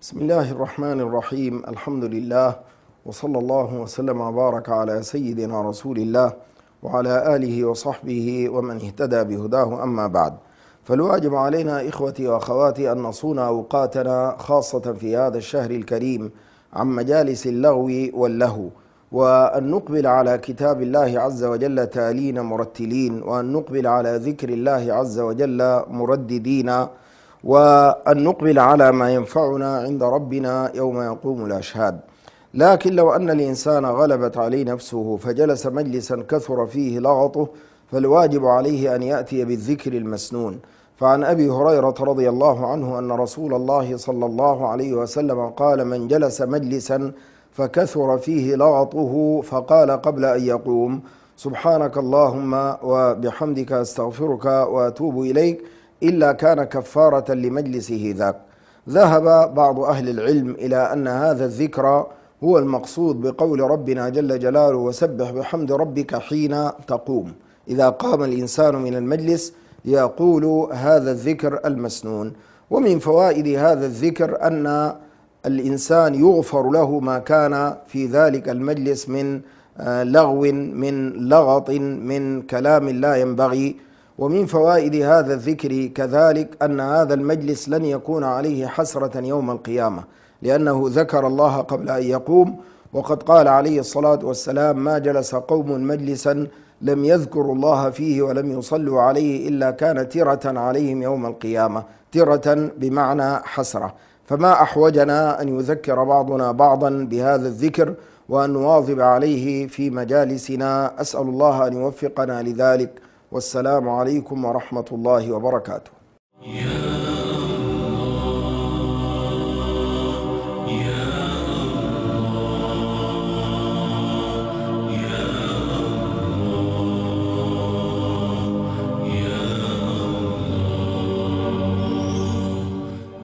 بسم الله الرحمن الرحيم. الحمد لله، وصلى الله وسلم وبارك على سيدنا رسول الله وعلى آله وصحبه ومن اهتدى بهداه. أما بعد، فالواجب علينا إخوتي وأخواتي أن نصون أوقاتنا خاصة في هذا الشهر الكريم عن مجالس اللغو واللهو، وأن نقبل على كتاب الله عز وجل تالين مرتلين، وأن نقبل على ذكر الله عز وجل مرددين، وأن نقبل على ما ينفعنا عند ربنا يوم يقوم الأشهاد. لكن لو أن الإنسان غلبت عليه نفسه فجلس مجلسا كثر فيه لغطه، فالواجب عليه أن يأتي بالذكر المسنون. فعن أبي هريرة رضي الله عنه أن رسول الله صلى الله عليه وسلم قال: من جلس مجلسا فكثر فيه لغطه فقال قبل أن يقوم: سبحانك اللهم وبحمدك أستغفرك وأتوب إليك، إلا كان كفارة لمجلسه ذاك. ذهب بعض أهل العلم إلى أن هذا الذكر هو المقصود بقول ربنا جل جلاله: وسبح بحمد ربك حين تقوم. إذا قام الإنسان من المجلس يقول هذا الذكر المسنون. ومن فوائد هذا الذكر أن الإنسان يغفر له ما كان في ذلك المجلس من لغو، من لغط، من كلام لا ينبغي. ومن فوائد هذا الذكر كذلك أن هذا المجلس لن يكون عليه حسرة يوم القيامة، لأنه ذكر الله قبل أن يقوم. وقد قال عليه الصلاة والسلام: ما جلس قوم مجلسا لم يذكروا الله فيه ولم يصلوا عليه إلا كان ترة عليهم يوم القيامة. ترة بمعنى حسرة. فما أحوجنا أن يذكر بعضنا بعضا بهذا الذكر وأن نواظب عليه في مجالسنا. أسأل الله أن يوفقنا لذلك. والسلام عليكم ورحمة الله وبركاته.